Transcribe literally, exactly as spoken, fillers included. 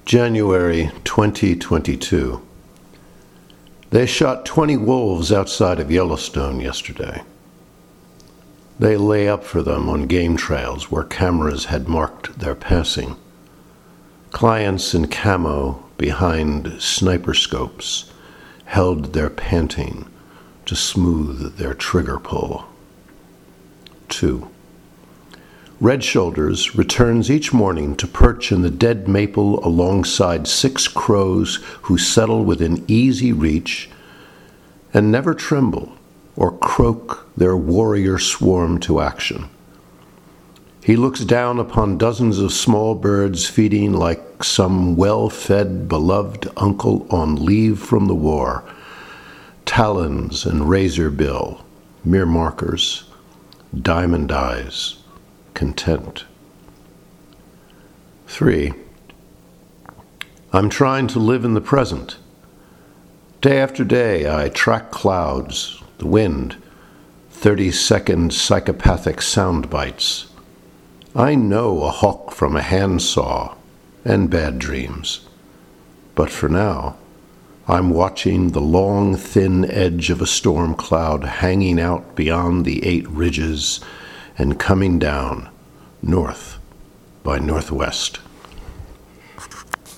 January twenty twenty-two. They shot twenty wolves outside of Yellowstone yesterday. They lay up for them on game trails where cameras had marked their passing. Clients in camo behind sniper scopes held their panting to smooth their trigger pull. Two. Red Shoulders returns each morning to perch in the dead maple alongside six crows who settle within easy reach and never tremble or croak their warrior swarm to action. He looks down upon dozens of small birds feeding like some well-fed, beloved uncle on leave from the war. Talons and razor bill, mere markers, diamond eyes, content. Three. I'm trying to live in the present. Day after day, I track clouds, the wind, thirty-second psychopathic sound bites. I know a hawk from a handsaw and bad dreams. But for now, I'm watching the long, thin edge of a storm cloud hanging out beyond the eight ridges and coming down north by northwest.